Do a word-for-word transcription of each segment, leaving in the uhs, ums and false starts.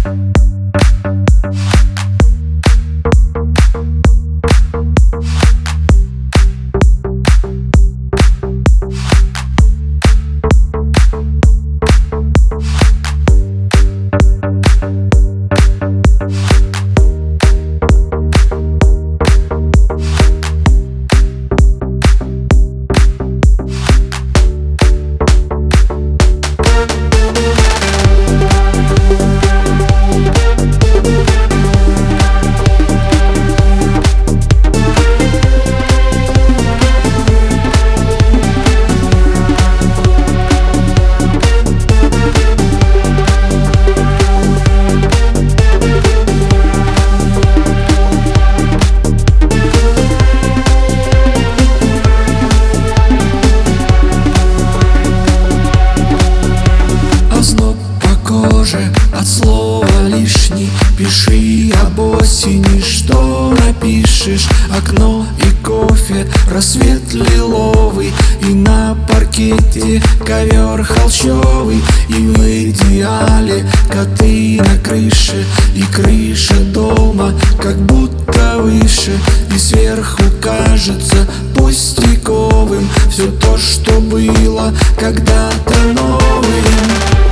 От слова лишний пиши об осени, что напишешь. Окно и кофе, рассвет лиловый, и на паркете ковер холщовый. И в идеале коты на крыше, и крыша дома как будто выше. И сверху кажется пустяковым все то, что было когда-то новым.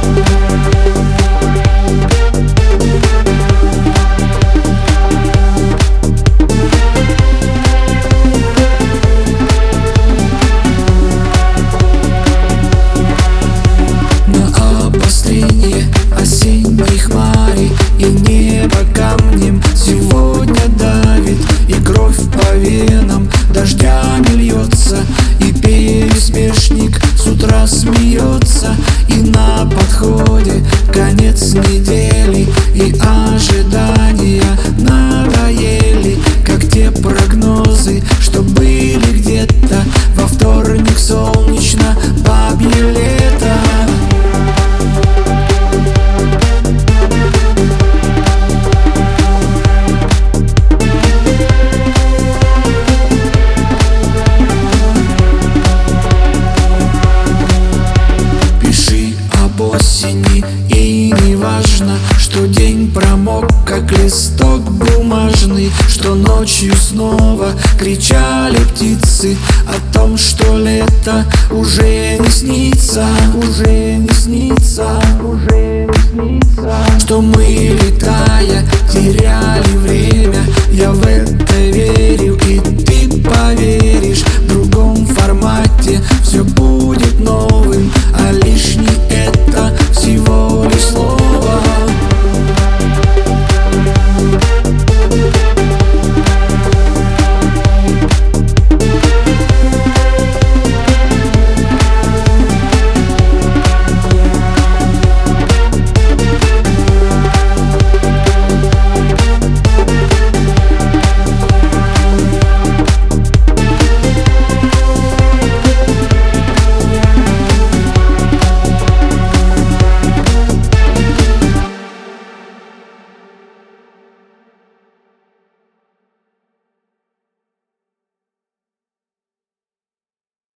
Осенней хмари и небо камнем сегодня давит, и кровь по венам дождями льется, и пересмешник с утра смеется. И на подходе конец недели, и ожидания надоели, как те прогнозы, что были где-то во вторник солнечно бабье лето. Осени, и не важно, что день промок, как листок бумажный, что ночью снова кричали птицы о том, что лето уже не снится, уже не снится, уже не снится, что мы